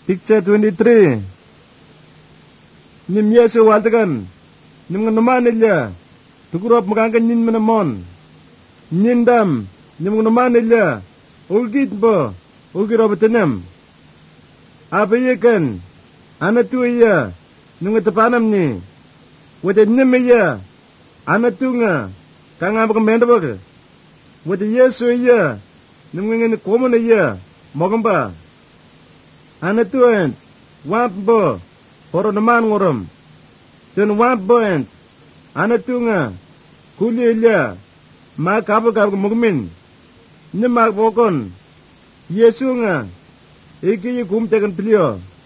Picture 23. Nim Yesu waltakan. Nim nganuman ilya. Tukurop makangkan nin manamon. Nindam. Nim nganuman ilya. Ulgit bo. Ulgirobatanam. Abayakan. Anatu iya. Nim ngatapanam ni. Wada nim iya. Anatu nga. Kangabak mendabak. Wada Yesu iya. Nim ngani koman iya. Mogamba. Anatu ent. Wamp bo. Poro naman ngoram. Ten wamp bo ent. Anatu nga. Kuli ilya. Makabak mugmin. Nimak bokon. Yesu nga. Iki kumtakan pilio.